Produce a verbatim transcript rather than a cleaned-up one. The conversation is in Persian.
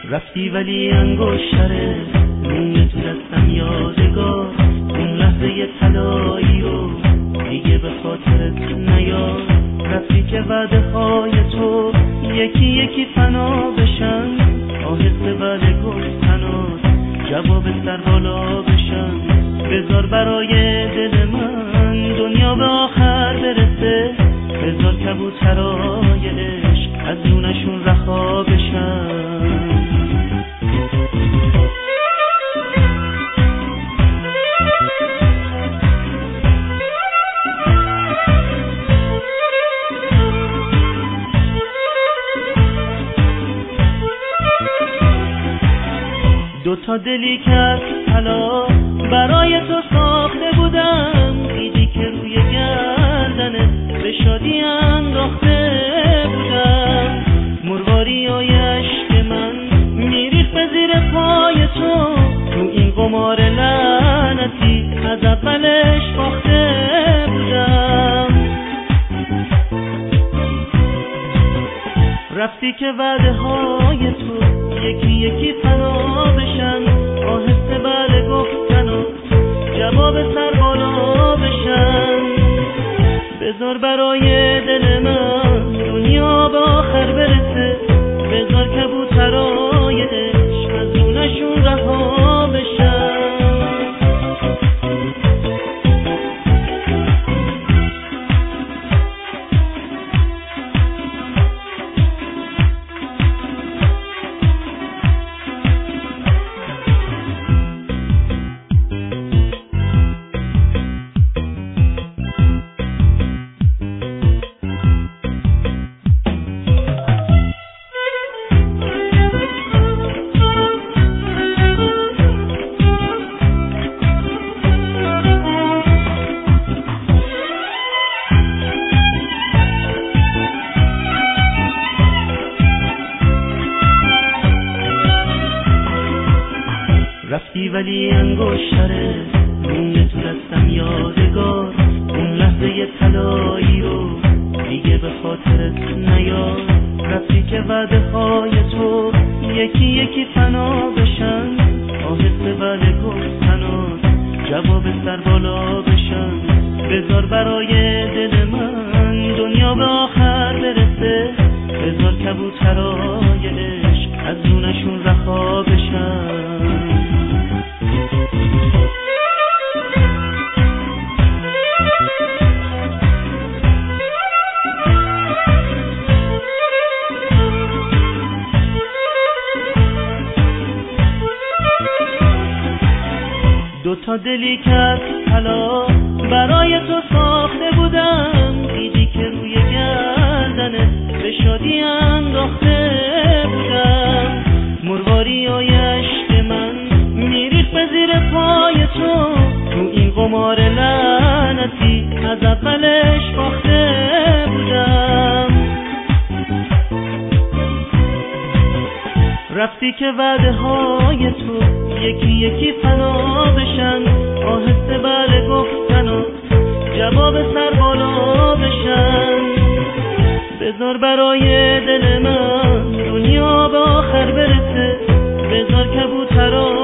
رفتی ولی انگشتره موی تو دستم یادگار، اون لحظه طلایی رو دیگه به خاطرت نیار. رفتی که وعده های تو یکی یکی فنا بشن، آهسته بعد گفتنات جواب سر بالا بشن. بذار برای دل من دنیا به آخر برسه، بذار کبوترای عشق از دونشون رها بشن. دو تا دلی که از طلا برای تو ساخته بودم، دیدی که روی گردنت به شادی انداخته بودم. مرواری عشق من میریخت به زیر پای تو، تو این قمار لعنتی از اولش باخته بودم. رفتی که وعده های تو یکی یکی فنا بشن، آهسته بله گفتن و جواب سر بالا بشن. بذار برای دل من دنیا به آخر برسه، بذار کبوترای عشق از دونشون رها بشن. رفتی ولی انگشتره موی تو دستم یادگار، اون لحظه طلایی رو دیگه به خاطرت نیار. رفتی که وعده های تو یکی یکی فنا بشن، آهسته بله گفتنات جواب سر بالا بشن. بذار برای دل من دنیا به آخر برسه، بذار کبوترای عشق از دونشون رها بشن. دو تا دلی که از طلا برای تو ساخته بودم، دیدی که روی گردنت به شادی انداخته بودم. مرواری عشق من میریخت به زیر پای تو، تو این قمار لعنتی از اولش باخته بودم. رفتی که وعده های تو یکی یکی فنا بشن، آهسته بله گفتن و جواب سر بالا بشن. بذار برای دل من دنیا به آخر برسه، بذار کبوترا